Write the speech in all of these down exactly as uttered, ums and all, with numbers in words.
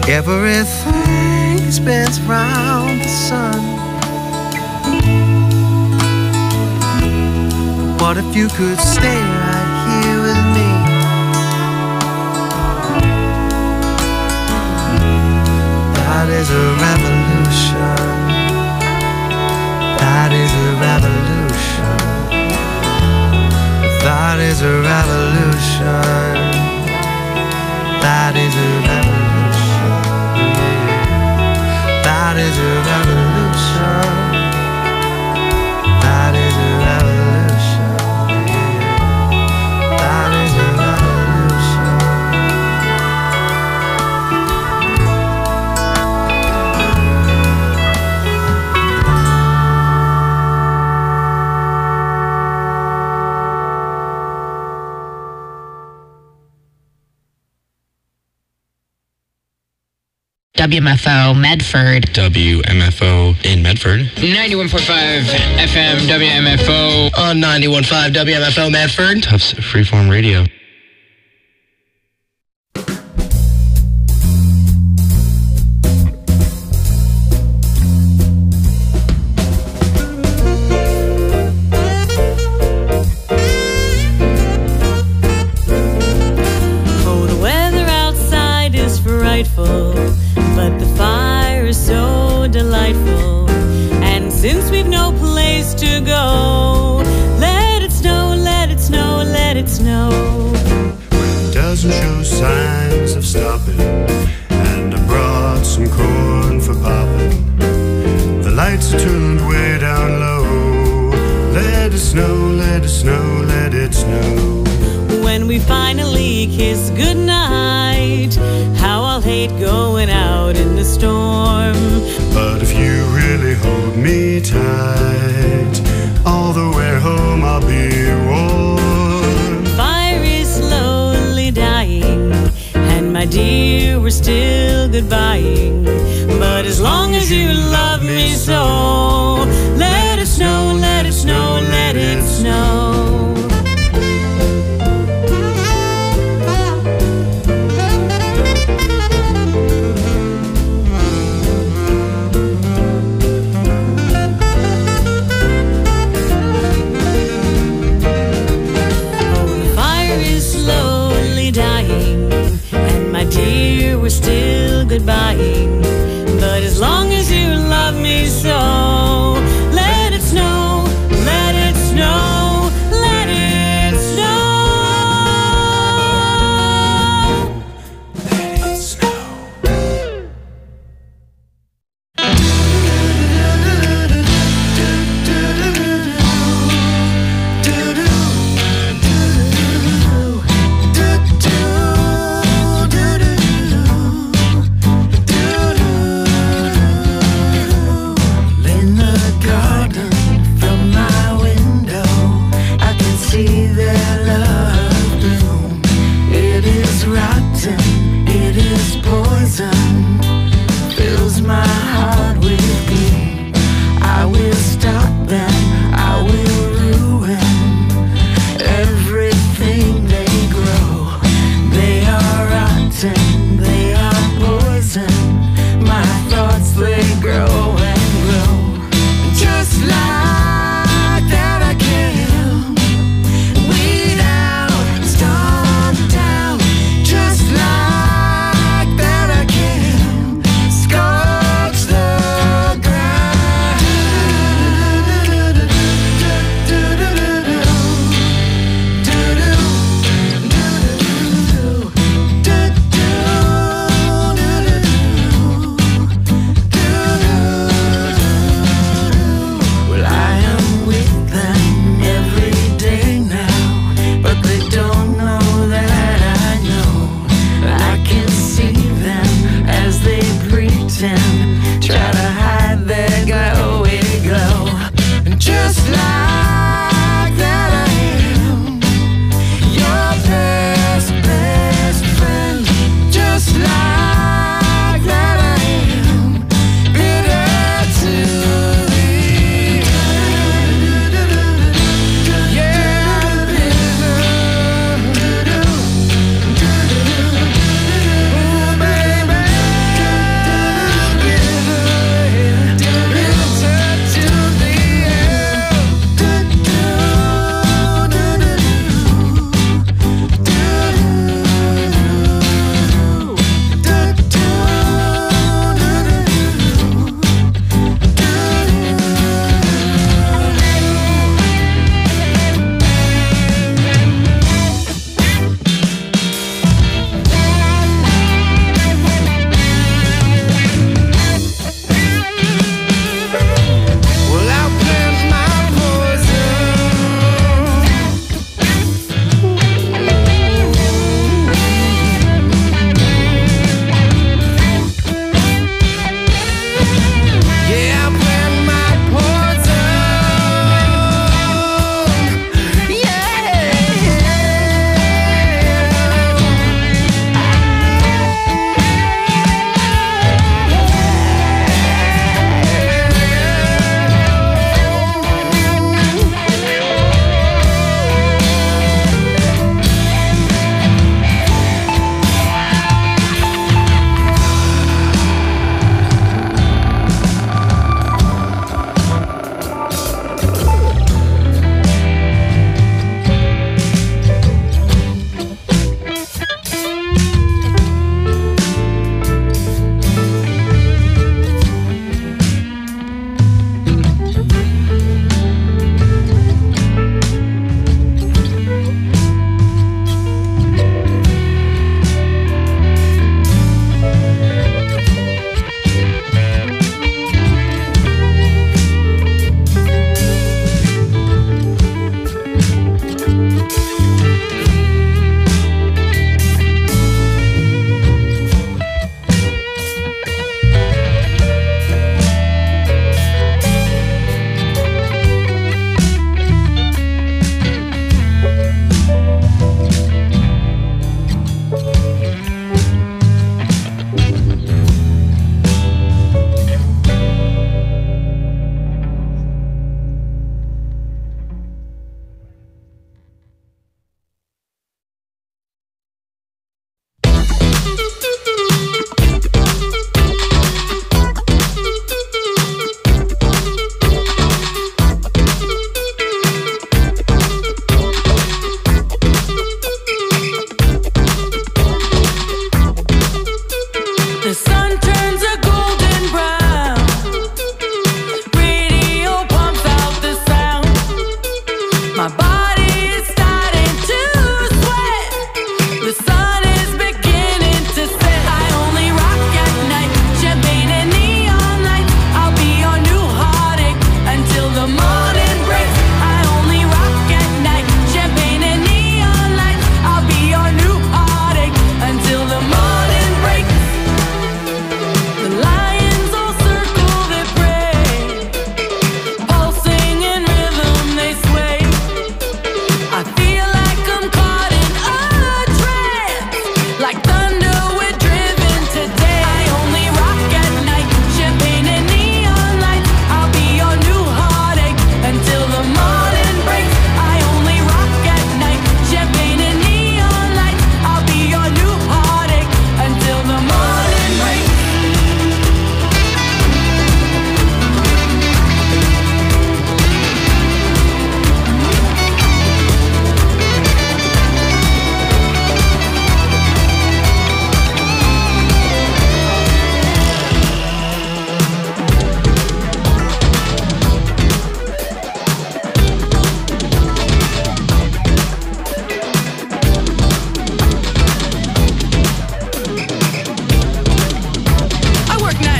Everything spins round the sun. What if you could stay right here with me? That is a revolution. That is a revolution. That is a revolution. That is a revolution. That is a revolution. That is a revolution. That is a revolution. W M F O Medford. W M F O in Medford. ninety-one point five F M W M F O. On ninety-one point five W M F O Medford. Tufts Freeform Radio. Oh, the weather outside is frightful, but the fire is so delightful. And since we've no place to go, let it snow, let it snow, let it snow. It doesn't show signs of stopping, and I brought some corn for popping. The lights are tuned way down low. Let it snow, let it snow, let it snow. When we finally kiss goodnight, how I'll hate going out in the storm. But if you really hold me tight, all the way home I'll be warm. Fire is slowly dying, and my dear, we're still goodbying. But as long as you love me so, let it snow, let it snow, let it snow. Dear, we're still goodbying. But as long as you love me so, let it snow, let it snow, let it snow. Let it snow.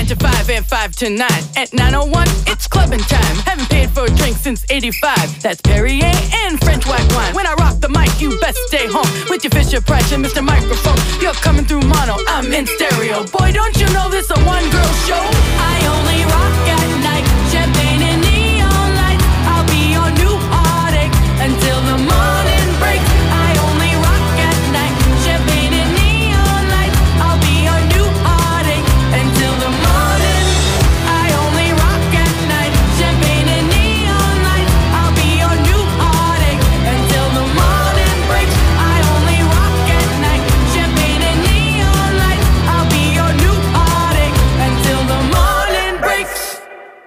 to five and five to nine. At nine oh one, it's clubbing time. Haven't paid for a drink since eighty-five. That's Perrier and French white wine. When I rock the mic, you best stay home with your Fisher Price and Mister Microphone. You're coming through mono, I'm in stereo. Boy, don't you know this a one-girl show? I only rock at night. Champagne and neon lights. I'll be your new heartache until the morning breaks. I only rock at night. Champagne and neon lights. I'll be your new heartache until the morning. I only rock at night. Champagne and neon lights. I'll be your new heartache until the morning breaks. I only rock at night. Champagne and neon lights. I'll be your new heartache until the morning breaks.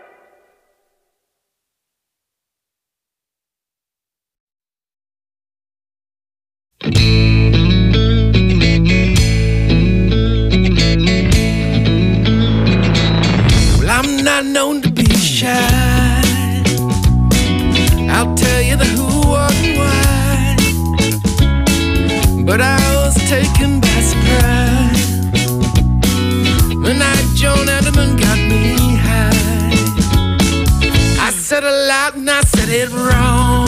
Well, I'm not known to be shy. I'll tell you the who, what, and why. But I was taken by surprise the night Joan Anderman got me high. I said it loud and I said it wrong.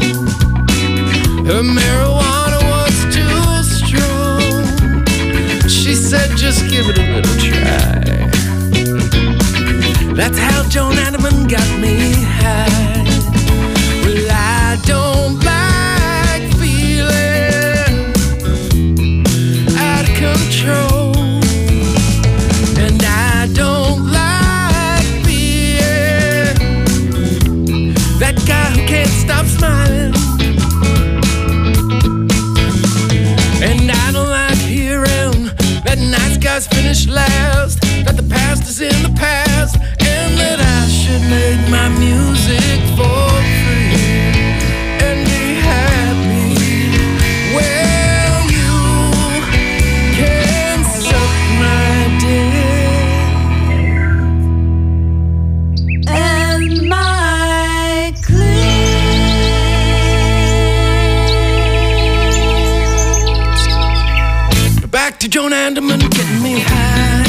Her marijuana was too strong. She said just give it a little try. That's how Joan Anderman got me high. Well, I don't like feeling out of control, and I don't like being that guy who can't stop smiling. And I don't like hearing that nice guys finish last, that the past is in the past, and that I should make my music for free and be happy. Well, you can suck my dick And my clit. Back to Joan Anderman getting me high.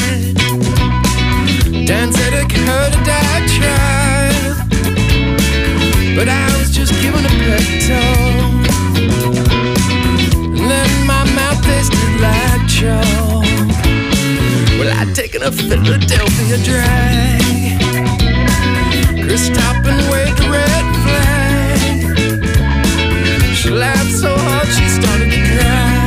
Dan said I heard a dad try, but I was just giving a pep talk, and then my mouth tasted like chalk. Well, I'd taken a Philadelphia drag. Chris Toppin waved the red flag. She laughed so hard she started to cry.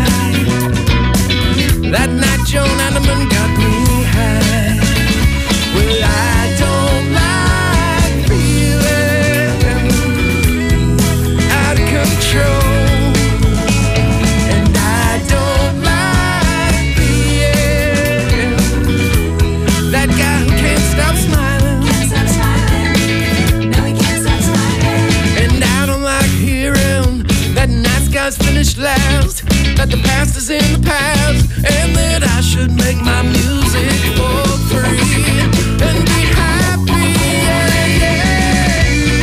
That night Joan Anderman got me high. Well, I don't like feeling out of control, and I don't like being that guy who can't stop smiling. Can't stop smiling. No, we can't stop smiling. And I don't like hearing that nice guys finish last, that the past is in the past, and that I should make my music for free and be happy. Yeah, yeah.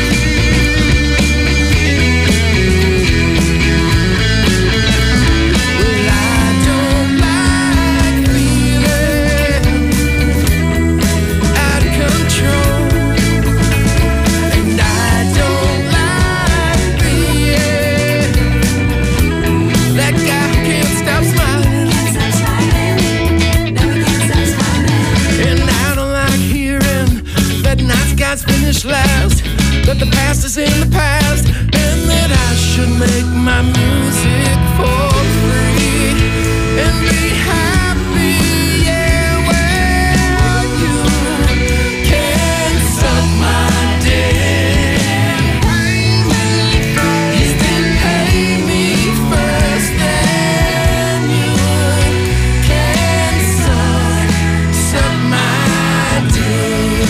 Well, I don't like feeling out of control, and I don't like being that guy who can't stop smiling. Can't stop smiling. No, we can't stop smiling. And I don't like hearing that nice guys finish last, that the past is in the past, and that I should make my music for free and be happy. Yeah, well, you can suck my dick. You still pay me first, then you can suck, suck my dick.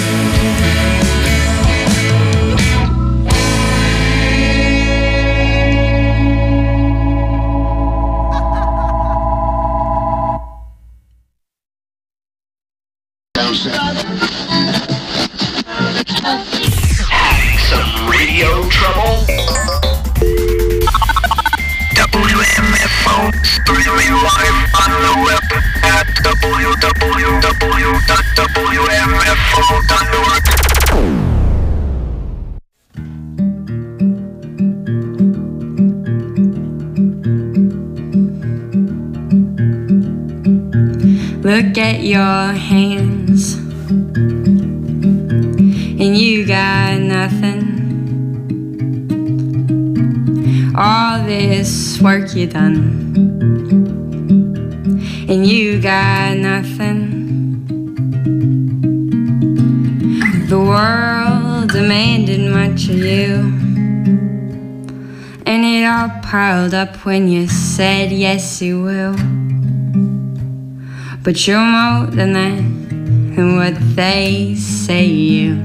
Some radio trouble? W M F O streaming live on the web at w w w dot w m your hands, and you got nothing. All this work you done, and you got nothing. The world demanded much of you, and it all piled up when you said yes you will. But you're more than that, and what they say you.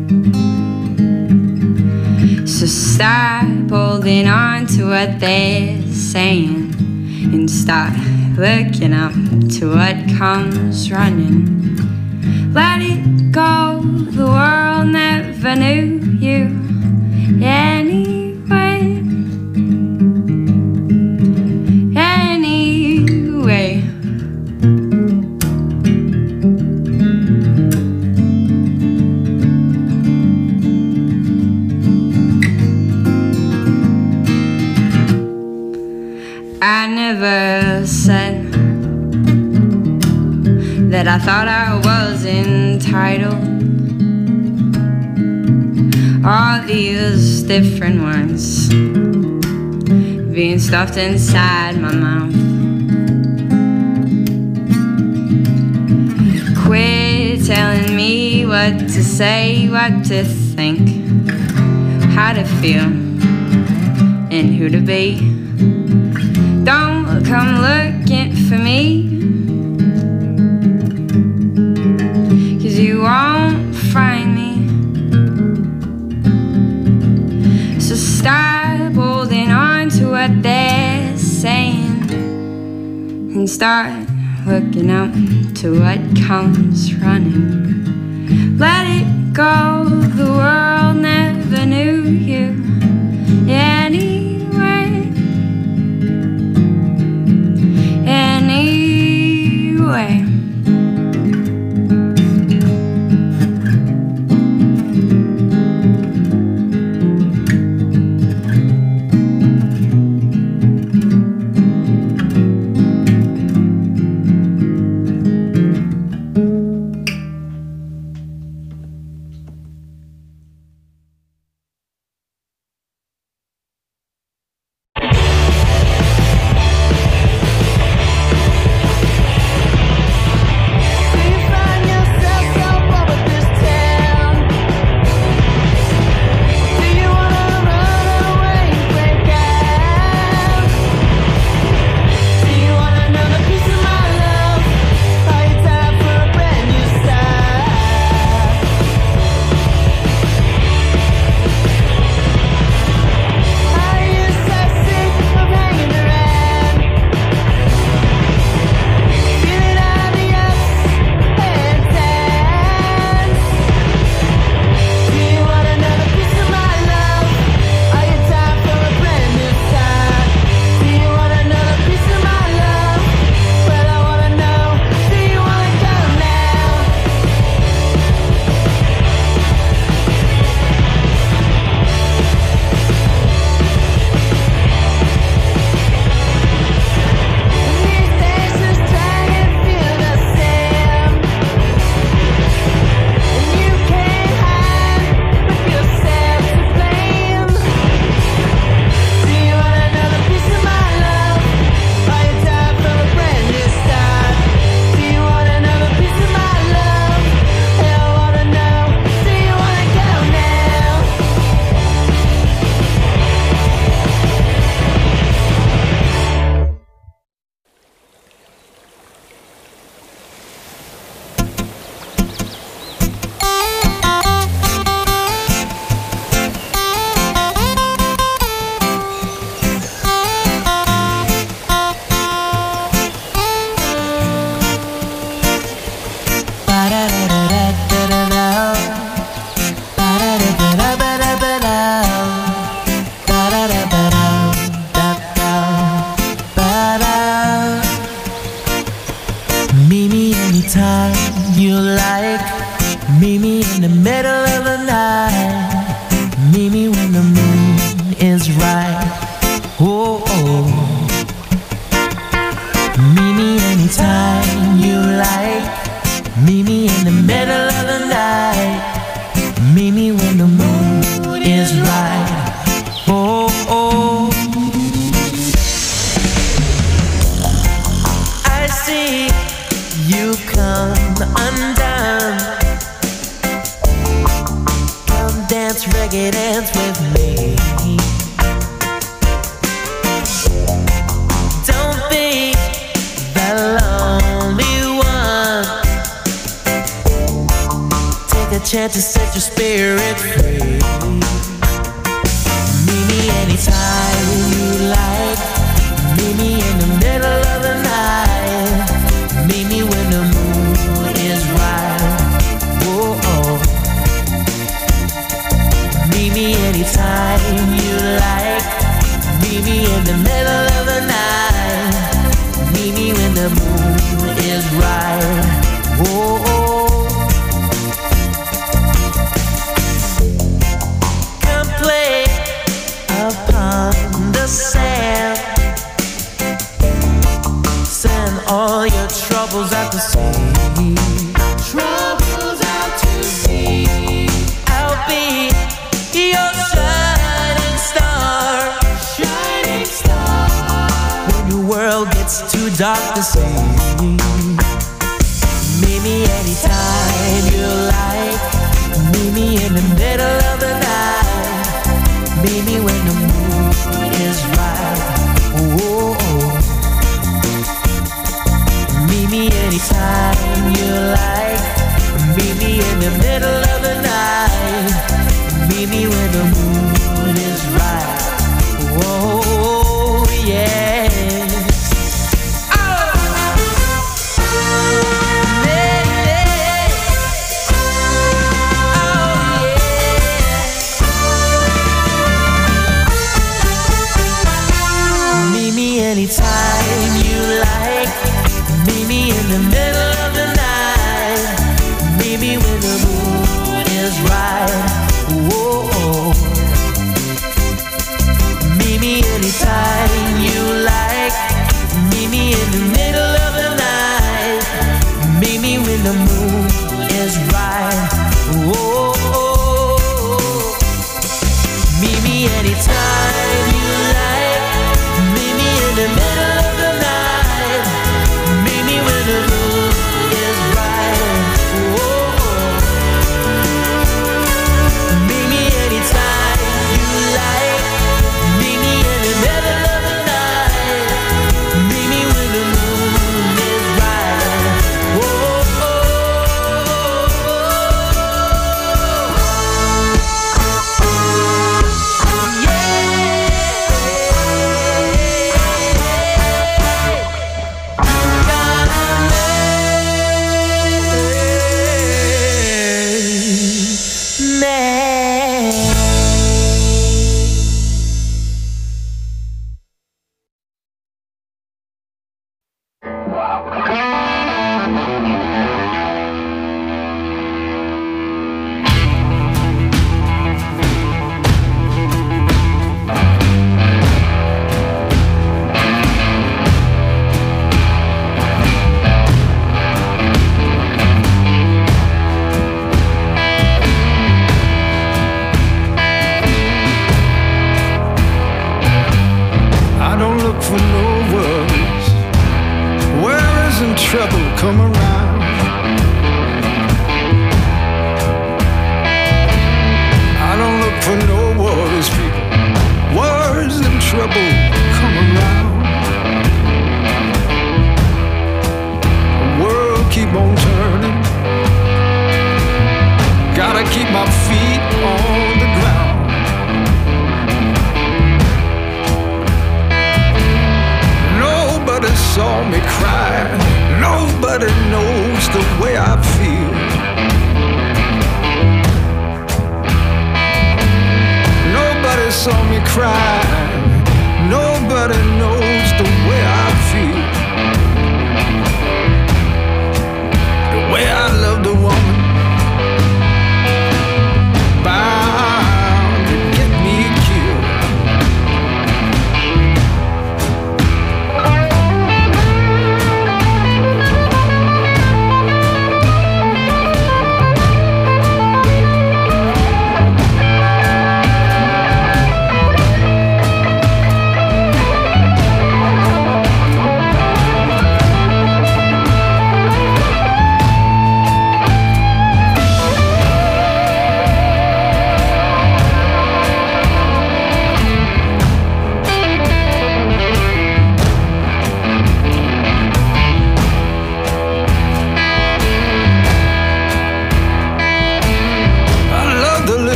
So stop holding on to what they're saying, and start looking up to what comes running. Let it go, the world never knew you anyway. Anyway. I never said that I thought I was entitled. All these different words being stuffed inside my mouth. Quit telling me what to say, what to think, how to feel, and who to be. Don't come looking for me, 'cause you won't find me. So stop holding on to what they're saying, and start looking out to what comes running. Let it go, the world never knew you anyway. Anyway. Meet me anytime you like. Meet me in the middle of the night. Meet me when the mood is right. Oh, oh. I see you come undone. Come dance, reggae dance with me. Don't be the lonely one. Take a chance to set your spirit free. Meet me anytime you like. Meet me in the middle of the night. Meet me when the mood is right. Whoa, oh. Meet me anytime you like. Meet me in the middle of the night. Meet me when the mood is right. Whoa, oh. Come play upon the sand. Send all your troubles out to sea. Troubles out to sea. I'll be your shining star. Shining star. When your world gets too dark to see. Meet me anytime you like. Meet me in the middle of the night. Meet me when the mood is right. Whoa. Meet me anytime you like. Meet me in the middle of the night. Meet me when the mood is right. Whoa, yes. Oh, yeah, yeah. Oh, yeah. Meet me anytime you like. Meet me in the middle of the night. Meet me when the mood is right. Whoa. Meet me anytime you like. Meet me in the middle of the night. Meet me when the mood is right. Whoa. Meet me anytime you like. Meet me in the middle of the night. Meet me when the mood is right. Whoa. Meet me anytime you like. Meet me in the middle of the night. Meet me when the mood is right. Whoa.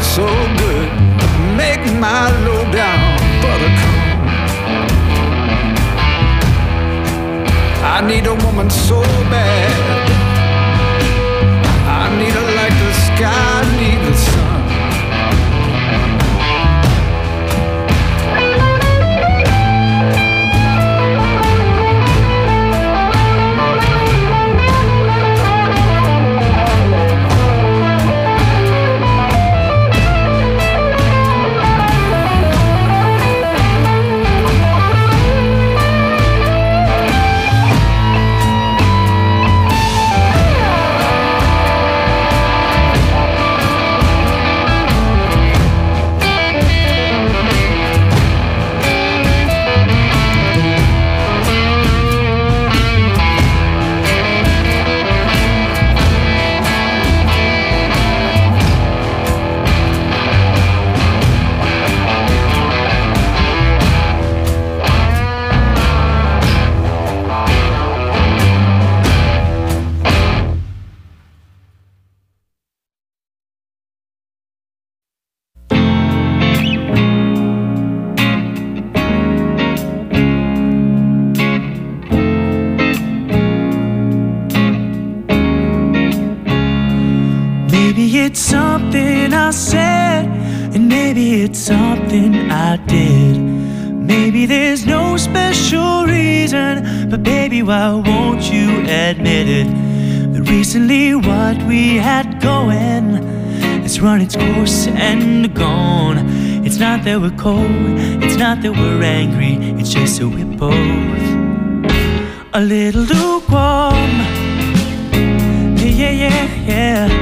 so good, make my low down butter come. I need a woman so bad, I need her like the sky need the sun. It's something I said, and maybe it's something I did. Maybe there's no special reason, but baby, why won't you admit it? That recently what we had going has run its course and gone. It's not that we're cold, it's not that we're angry, it's just that we're both a little lukewarm. Yeah, yeah, yeah, yeah.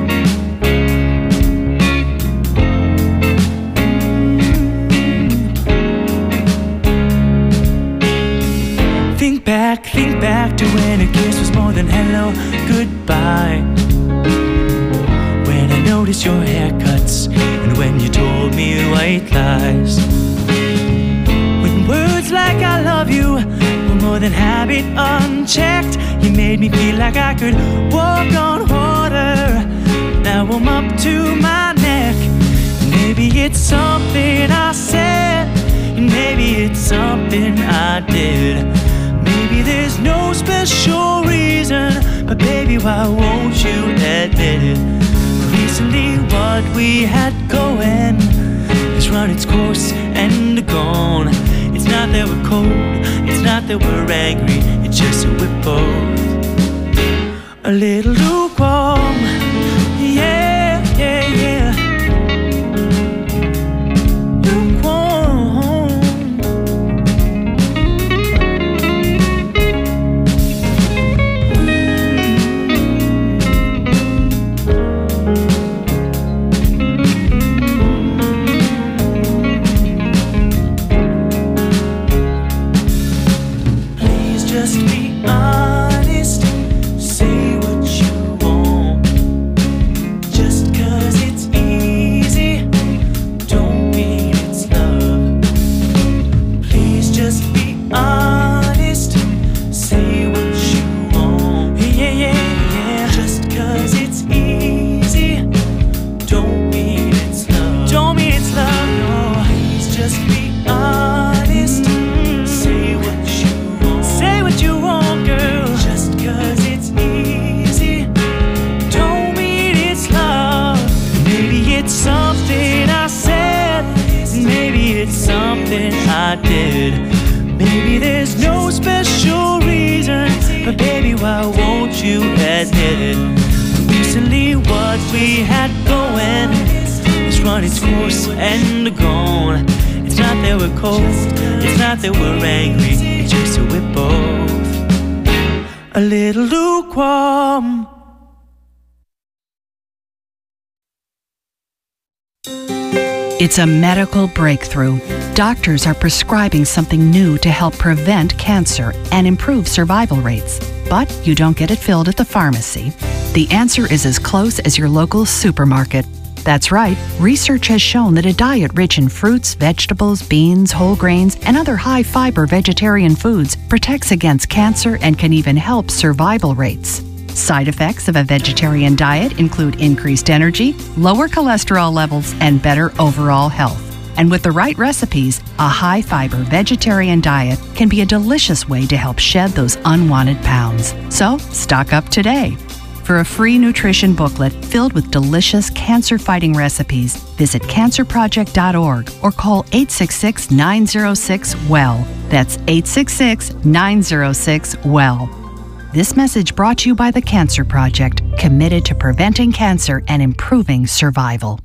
Think back, think back to when a kiss was more than hello, goodbye. When I noticed your haircuts and when you told me white lies. When words like I love you were more than habit unchecked. You made me feel like I could walk on water. Now I'm up to my neck. Maybe it's something I said, and maybe it's something I did. Maybe there's no special reason, but baby, why won't you admit it? Recently what we had going has run its course and gone. It's not that we're cold, it's not that we're angry, it's just that we're both a little lukewarm. Yeah, yeah, yeah. I did. Maybe there's no special reason, but baby, why won't you admit it? Recently what we had going has run its course and gone. It's not that we're cold, it's not that we're angry, it's just that we're both a little lukewarm. It's a medical breakthrough. Doctors are prescribing something new to help prevent cancer and improve survival rates. But you don't get it filled at the pharmacy. The answer is as close as your local supermarket. That's right, research has shown that a diet rich in fruits, vegetables, beans, whole grains, and other high-fiber vegetarian foods protects against cancer and can even help survival rates. Side effects of a vegetarian diet include increased energy, lower cholesterol levels, and better overall health. And with the right recipes, a high-fiber vegetarian diet can be a delicious way to help shed those unwanted pounds. So, stock up today. For a free nutrition booklet filled with delicious cancer-fighting recipes, visit cancer project dot org or call eight six six, nine zero six, W E L L. That's eight six six, nine zero six, W E L L. This message brought to you by the Cancer Project, committed to preventing cancer and improving survival.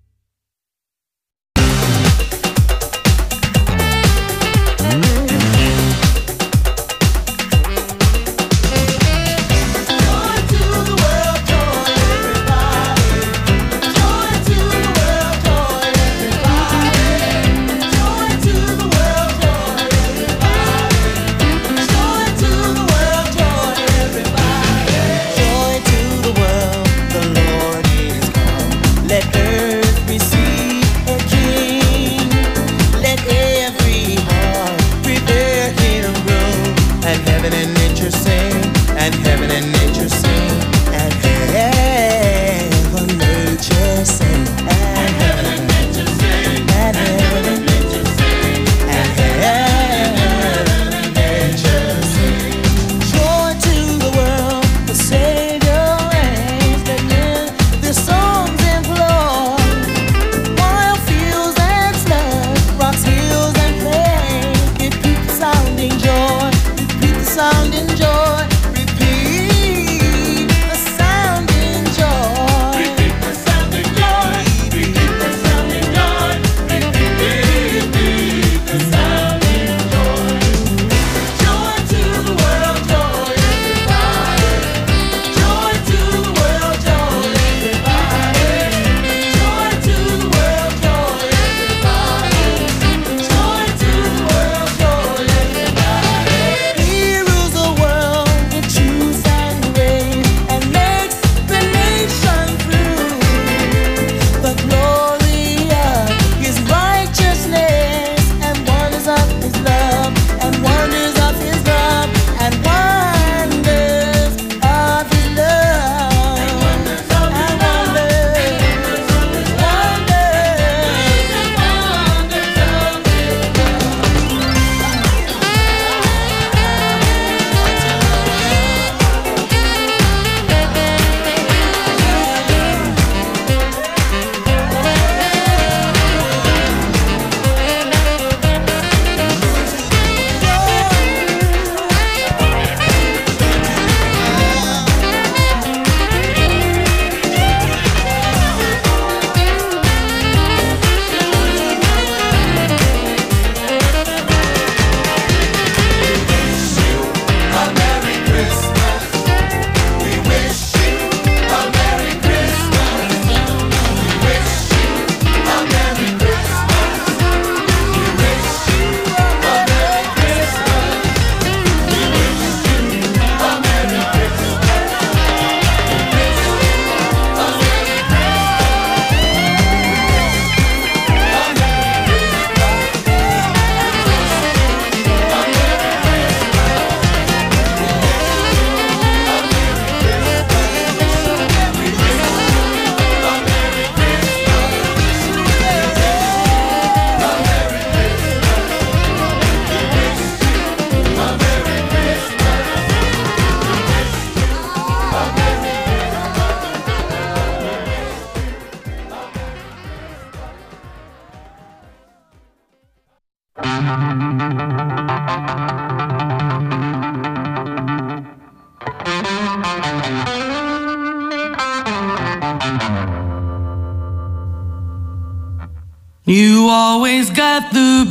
You always got the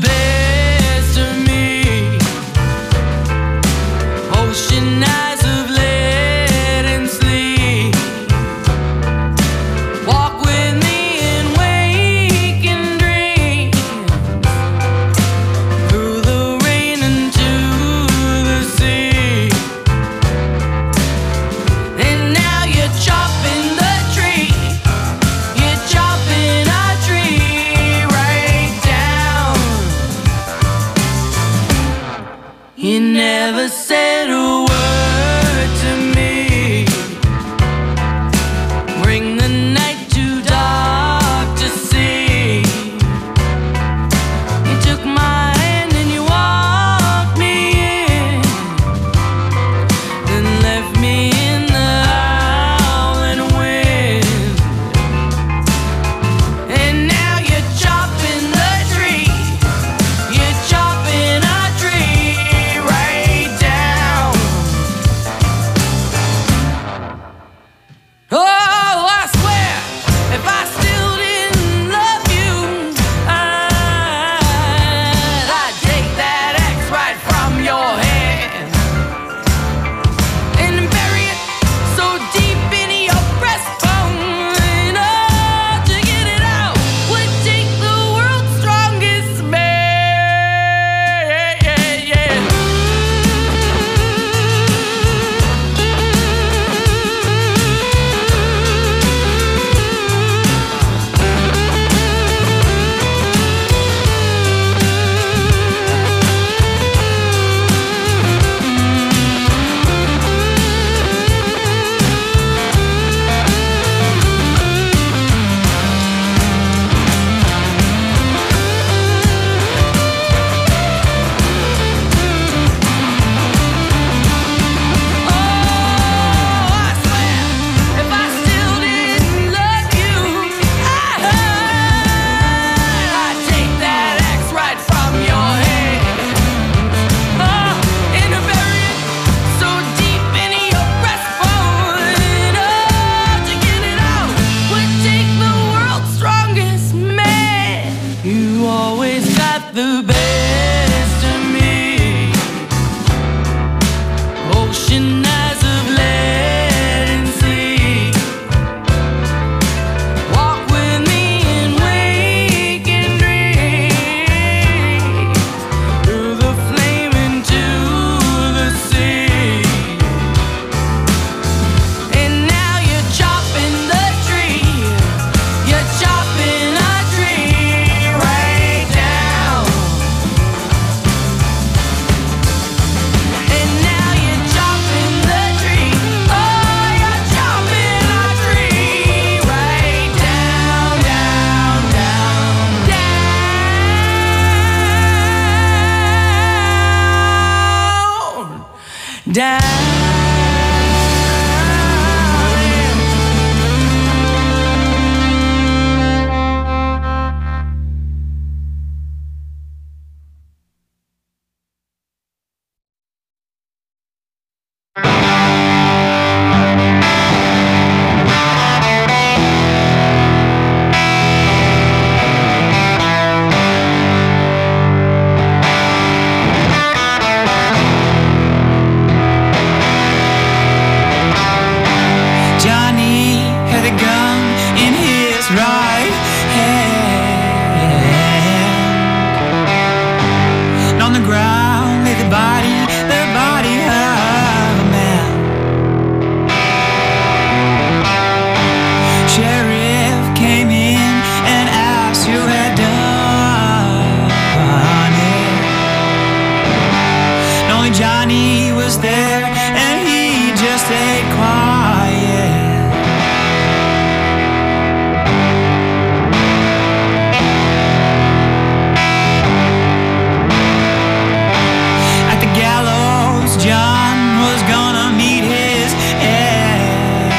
best of me. Ocean eyes of lead and sleep. Walk with me and wake and dream. Through the rain into the sea. And now you're chopping the tree. You're chopping a tree right down the best of me. Ocean eyes of lead and sea. Walk with me in waking dreams. Through the flame into the sea. And now you're chopping the tree. You're chopping a tree right down. And now you're chopping the tree. Oh, you're chopping a tree right down, down, down, down, down. Johnny had a gun in his right hand. And on the ground lay the body, the body of a man. Sheriff came in and asked who had done it. And only Johnny was there, and he just stayed quiet. At the gallows, John was gonna meet his end.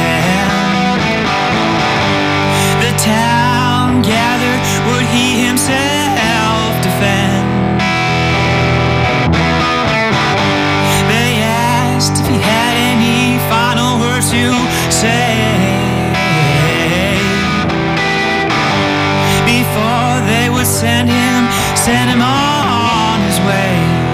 The town gathered, would he himself defend? They asked if he had any final words to say before they would send him, send him on his way.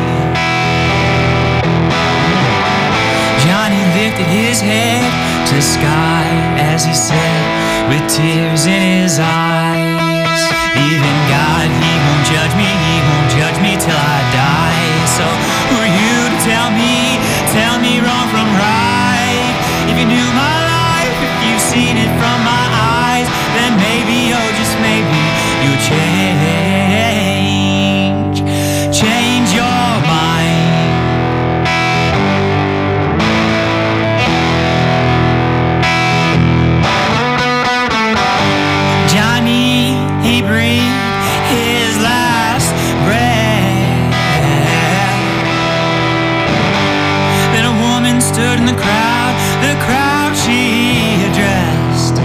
Johnny lifted his head to the sky as he said, with tears in his eyes, even God, he won't judge me, he won't judge me till I die. So who are you to tell me, tell me wrong from right? If you knew my life, if you've seen it from my eyes, then maybe, oh just maybe, you'll change, change your mind. Johnny, he breathed his last breath. Then a woman stood in the crowd, the crowd she addressed.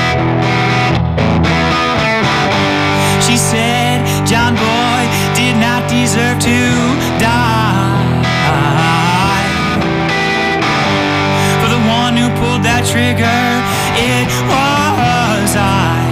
She said, John boy did not deserve to die. For the one who pulled that trigger, it was I.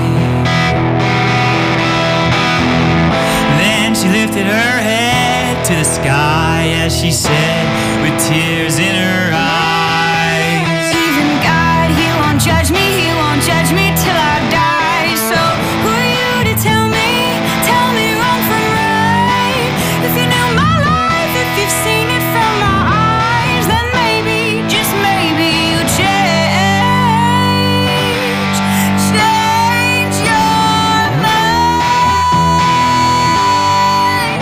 Then she lifted her head to the sky as she said, with tears in her eyes, Even God, he won't judge me, he won't judge me till I die. So who are you to tell me, tell me wrong from right? If you knew my life, if you've seen it from my eyes, then maybe, just maybe, you change, change your mind.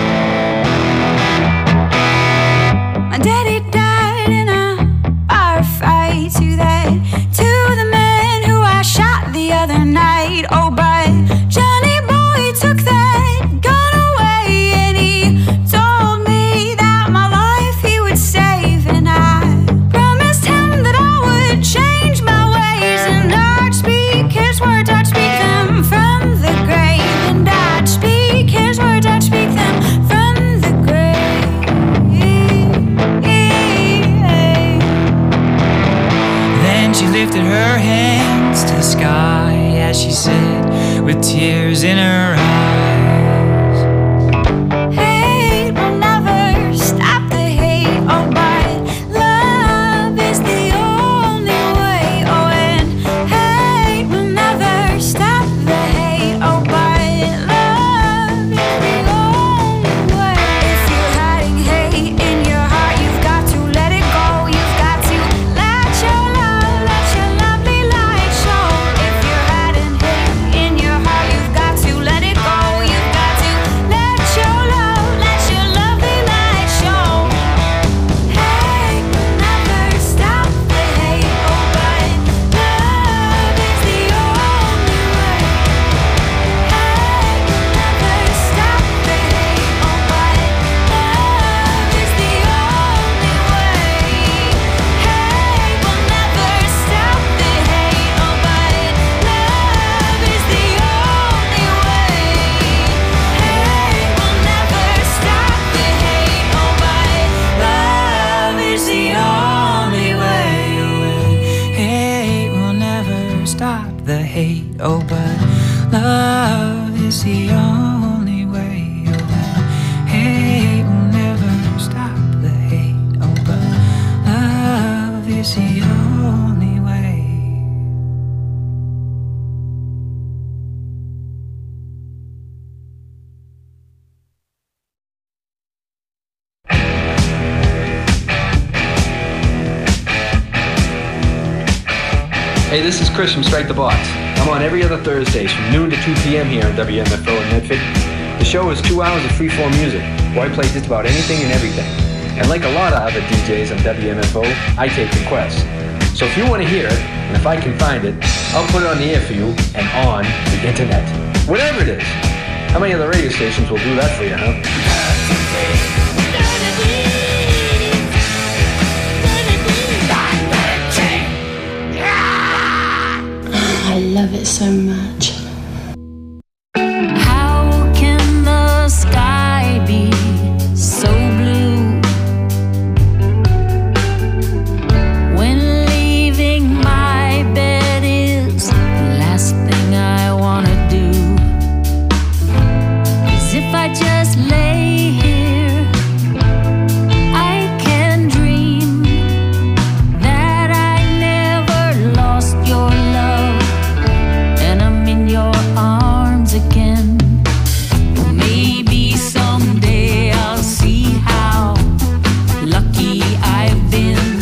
My daddy died in a firefight. To that, to the man who I shot the other night. Oh, but Johnny boy took that gun away, and he told me that my life he would save. And I promised him that I would change my ways, and I'd speak his words, I'd speak them from the grave. And I'd speak his words, I'd speak them from the grave. Then she lifted her hands to the sky as she said, with tears in her eyes, Hey, this is Chris from Strike the Box. I'm on every other Thursdays from noon to two p.m. here on W M F O in Medford. The show is two hours of free-form music, where I play just about anything and everything. And like a lot of other D Js on W M F O, I take requests. So if you want to hear it, and if I can find it, I'll put it on the air for you and on the internet. Whatever it is. How many other radio stations will do that for you, huh? I love it so much. How can the sky be so blue when leaving my bed is the last thing I wanna do? 'Cause if I just lay here, I can dream that I never lost your love. Your arms again. Well, maybe someday I'll see how lucky I've been.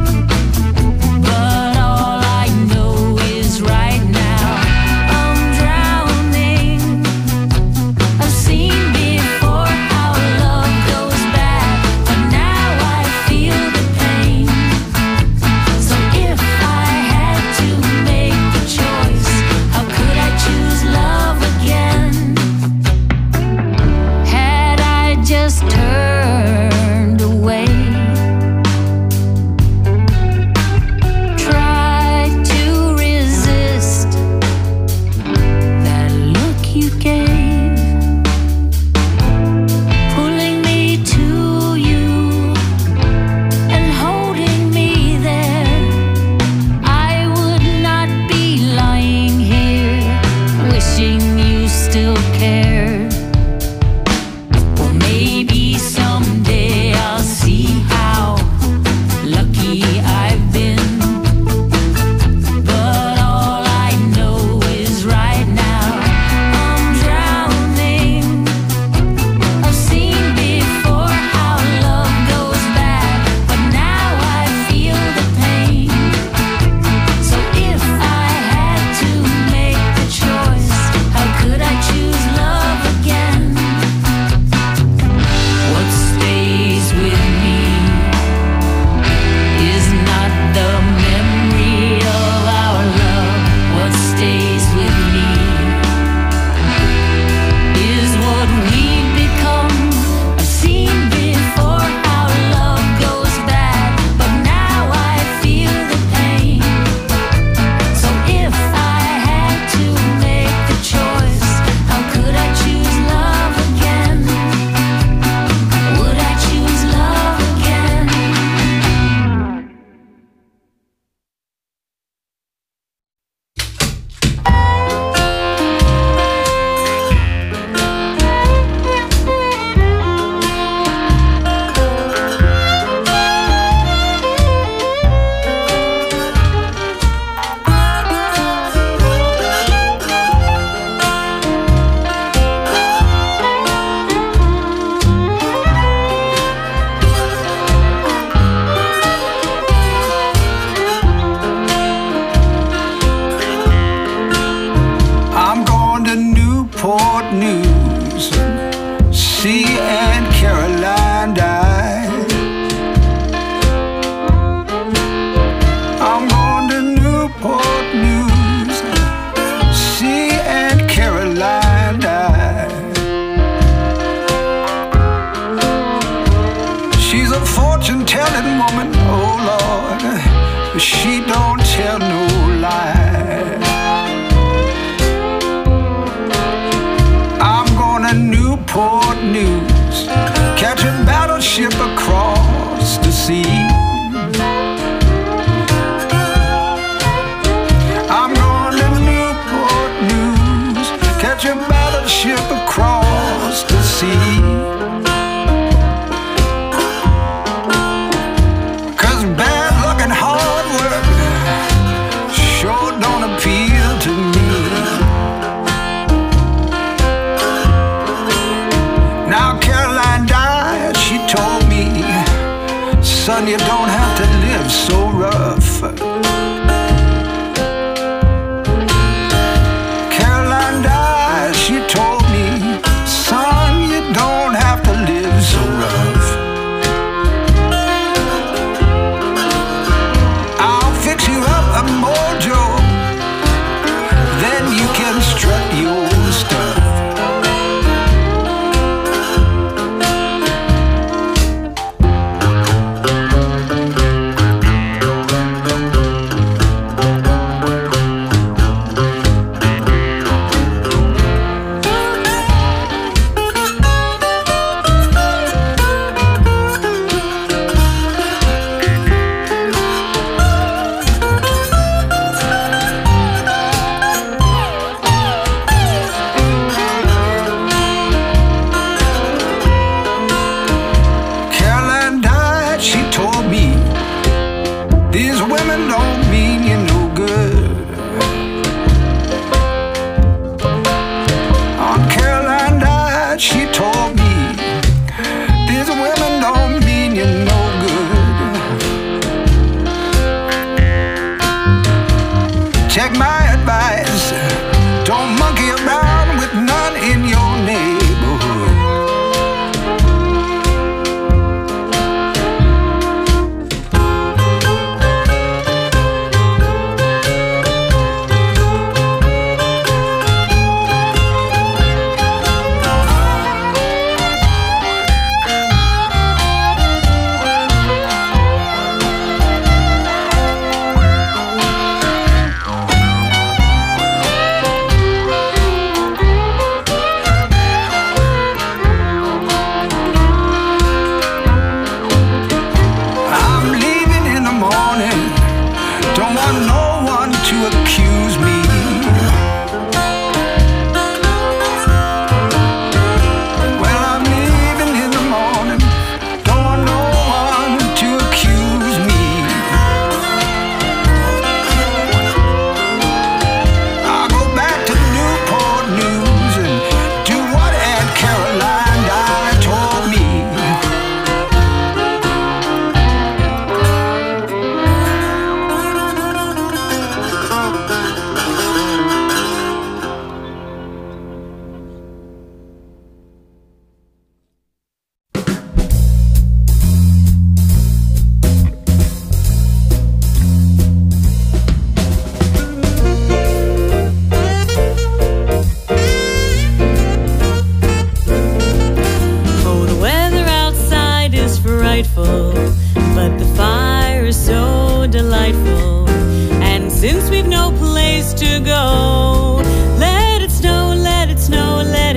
But all I know is right now I'm drowning. I've seen before how love goes bad, but now I feel the pain. So if I had to make the choice, how could I choose love again? Had I just turned away, tried to resist that look you gave, pulling me to you and holding me there, I would not be lying here wishing you still cared. Well, maybe someday I'll see how lucky I've been. But all I know is right now I'm drowning. I've seen before how love goes bad, but now I feel the pain. So if I had to make the choice, how could I choose love again? What stays with me is not the memory of our love. What stays with me is what we've become. I've seen before how love goes bad, but now I feel the pain. So if I had to make the choice, how could I choose love again? Would I choose love again? I'm going to Newport News. See Aunt Caroline die. I'm going to Newport News. See Aunt Caroline die. She's a fortune-telling woman, oh Lord, but she don't tell no lie. I'm going to Newport News, catch a battleship across the sea. I'm going to Newport News, catch a battleship across the sea. 'Cause bad luck and hard work sure don't appeal to me. Now Caroline died, she told me, son, you don't have to live so rough.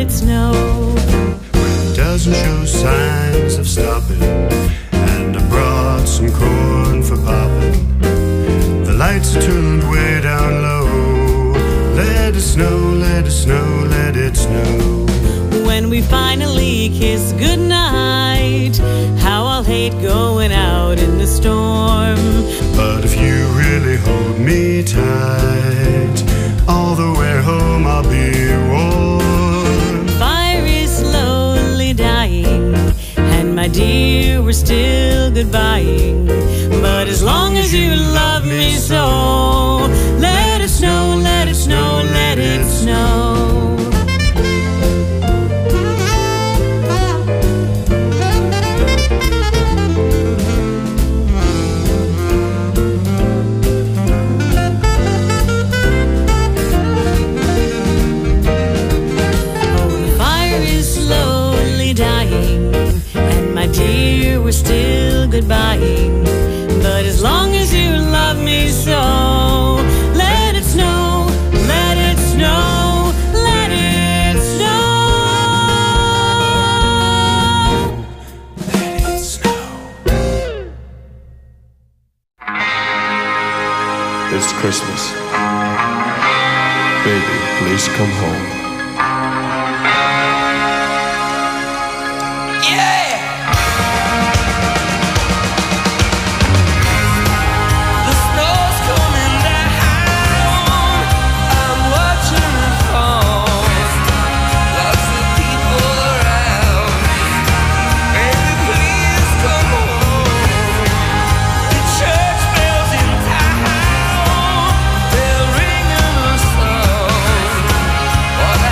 it snow. When it doesn't show signs of stopping, and I brought some corn for popping. The lights are tuned way down low. Let it snow, let it snow, let it snow. When we finally kiss goodnight, how I'll hate going out in the storm. But if you really hold me tight, all the way home I'll be warm. Fire is slowly dying, and my dear, we're still goodbying. But as long as you love me so, let it snow, let it snow, let it snow. Dear, we're still goodbying. But as long as you love me so, let it snow, let it snow, let it snow. Let it snow. It's Christmas. Baby, please come home. What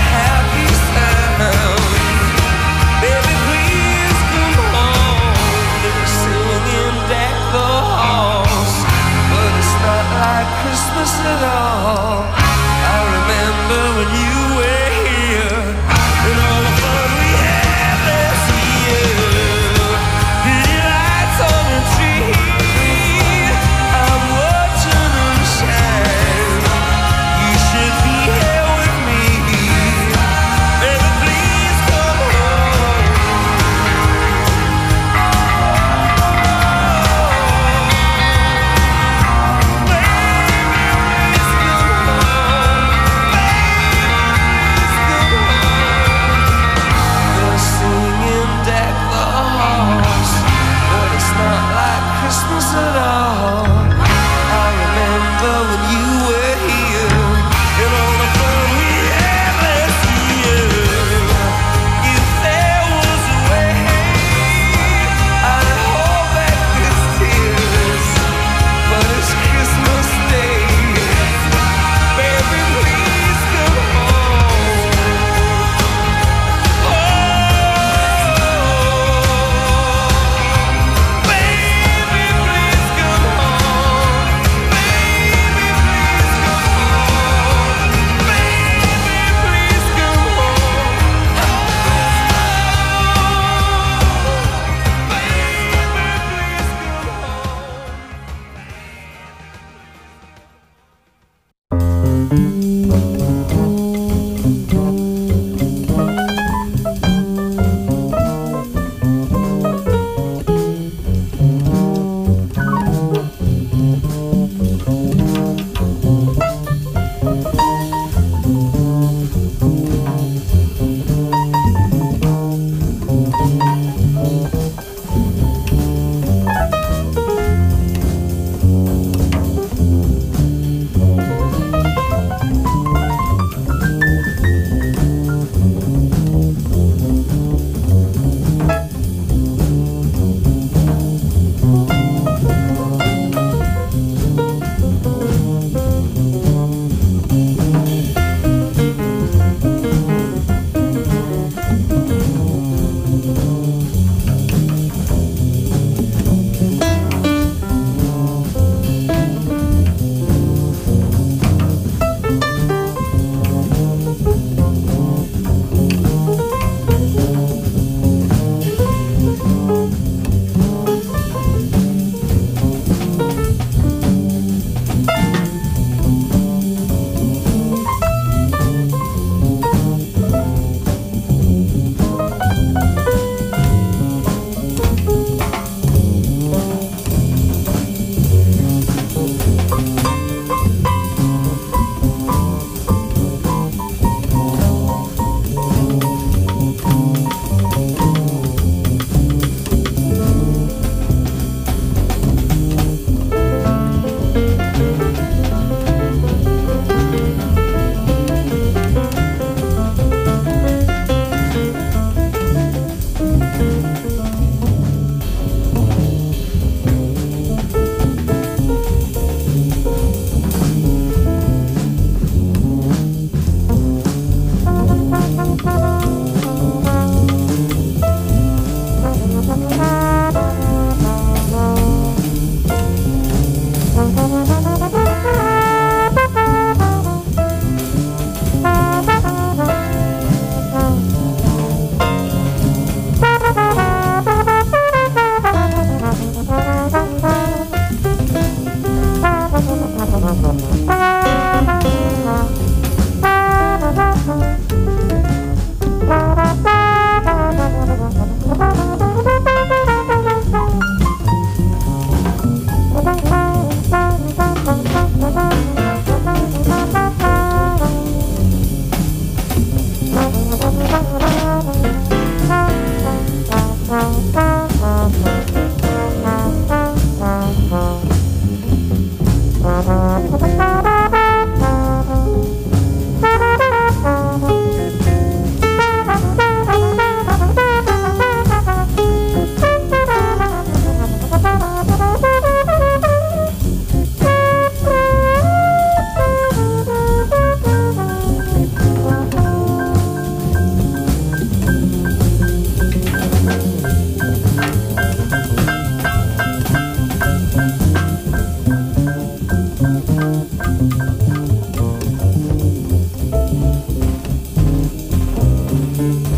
Thank you.